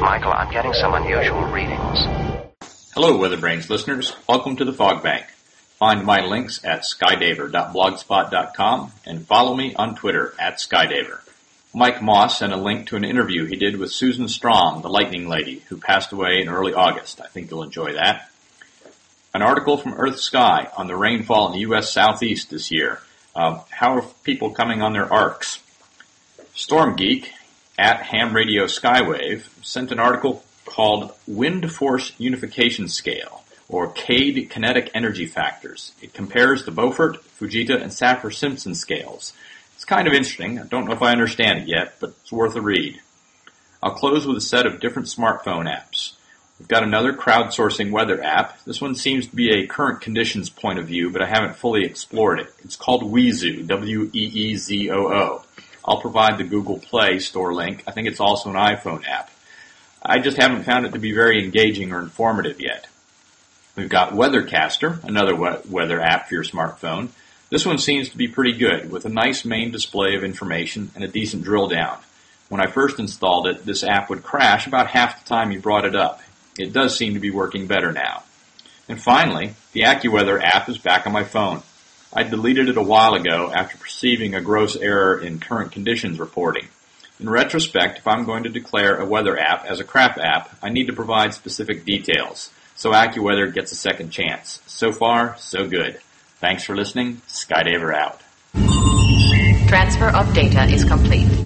Michael, I'm getting some unusual readings. Hello, WeatherBrains listeners. Welcome to the Fog Bank. Find my links at skydaver.blogspot.com and follow me on Twitter at Skydaver. Mike Moss sent a link to an interview he did with Susan Strong, the Lightning Lady, who passed away in early August. I think you'll enjoy that. An article from Earth Sky on the rainfall in the U.S. Southeast this year. How are people coming on their arcs? Storm Geek at Ham Radio Skywave sent an article called Wind Force Unification Scale, or CADE Kinetic Energy Factors. It compares the Beaufort, Fujita, and Saffir-Simpson scales. It's kind of interesting. I don't know if I understand it yet, but it's worth a read. I'll close with a set of different smartphone apps. We've got another crowdsourcing weather app. This one seems to be a current conditions point of view, but I haven't fully explored it. It's called Weezoo, W-E-E-Z-O-O. I'll provide the Google Play Store link. I think it's also an iPhone app. I just haven't found it to be very engaging or informative yet. We've got Weathercaster, another weather app for your smartphone. This one seems to be pretty good, with a nice main display of information and a decent drill down. When I first installed it, this app would crash about half the time you brought it up. It does seem to be working better now. And finally, the AccuWeather app is back on my phone. I deleted it a while ago after perceiving a gross error in current conditions reporting. In retrospect, if I'm going to declare a weather app as a crap app, I need to provide specific details, so AccuWeather gets a second chance. So far, so good. Thanks for listening. Skydaver out. Transfer of data is complete.